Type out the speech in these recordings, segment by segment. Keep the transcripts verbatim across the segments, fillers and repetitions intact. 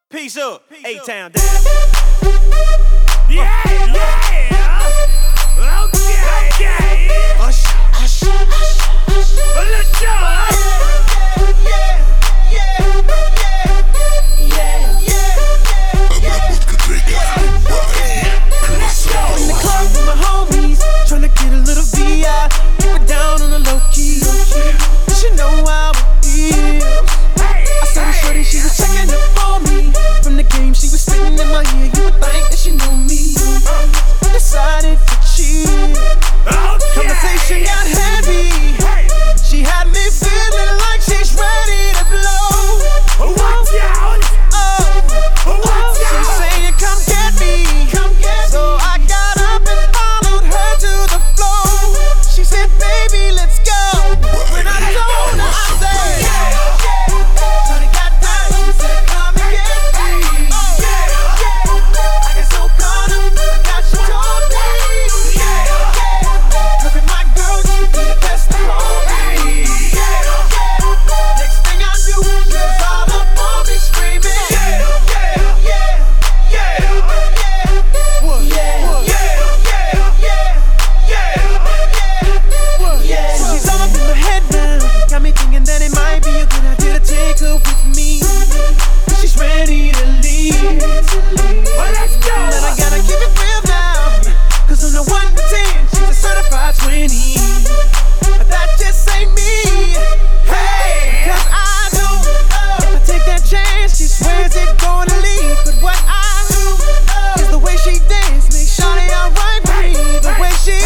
Peace up, A-Town down. Yeah, yeah. Okay, okay. Hush, hush, hush, hush. Let's go. Yeah, yeah, yeah, yeah, yeah. In the club with my homies, tryna get a little V I, keep it down on the low key. You should know how it feels. I saw the shorty, she was checking up on me. From the game, she was spitting in my ear. You would think that she knew me. Decided to cheat. Conversation got heavy. She had me feeling like she's ready to blow. Watch out. Oh, Watch she's out. saying, "Come get me." Come get me. So I got up and followed her to the floor. She said, "Baby, let's go." When I told her, I said, "Yeah, yeah." Shorty got down. She said, "Come and get me." Oh, yeah, yeah. I got so caught up, I got she told me. Yeah, yeah. Her and my girl used to be the best of me. Yeah, yeah. Next thing I knew, she was all up on me screaming. Yeah, yeah, yeah, yeah, yeah. What? Yeah, What? yeah, yeah, yeah, yeah, yeah. So she's all up in my head now, got me thinking that it might be a good idea to take her with me. She's ready to leave. Well, let's go. And I gotta keep it real now, cause on the one to ten, she's a certified twenty. But that just ain't me. Hey, cause I know if I take that chance, she swears it's gonna leave. But what I do is the way she dance makes shawty alright with me. The way she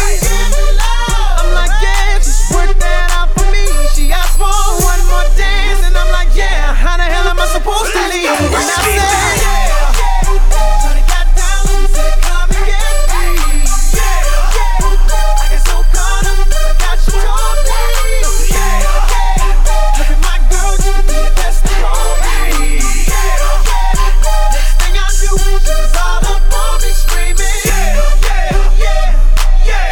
I'm like, yeah, just work that out for me. She asked for one more dance, and I'm like, yeah, how the hell am I supposed to leave? And I said, yeah. Shawty got down, she said, "Come and get me." Yeah, yeah. I got so caught up, I got she told me. Yeah, yeah. Her and my girl used to be the best of me. Yeah, yeah. Next thing I knew, she was all up on me screaming. Yeah, yeah, yeah, yeah,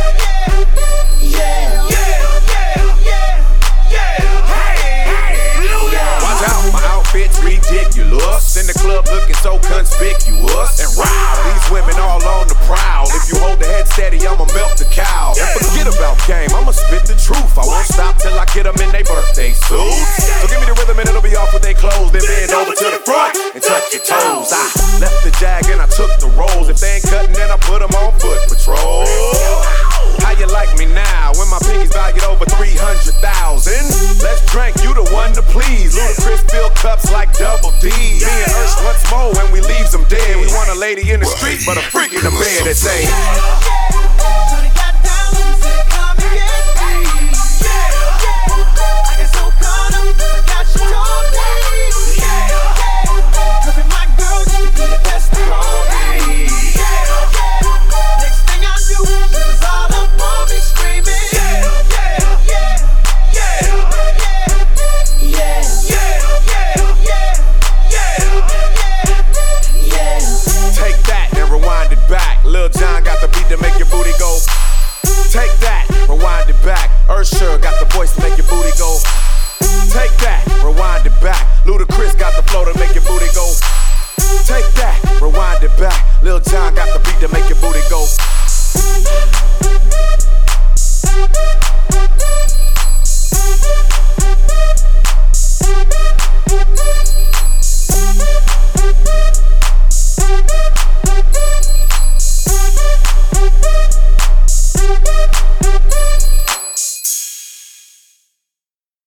yeah, yeah, yeah, yeah, yeah. Hey, hey, Blue Dog. Watch out, my outfit's ridiculous. In the club looking so conspicuous. And wow, these women all on the prowl. If you hold the head steady, I'ma melt the cow. And forget about game, I'ma spit the truth. I won't stop till I get them in their birthday suits. So give me the rhythm and it'll be off with their clothes. Then bend over to the front and touch your toes. I left the jag and I took the rolls. If they ain't cutting, then I put them on foot patrol. How you like me now when my pinkies valued over three hundred thousand? Let's drink, you the one to please. Ludacris fill cups like double D. Me and Ursh once more when we leaves them dead. We want a lady in the street, but a freak in the bed that say,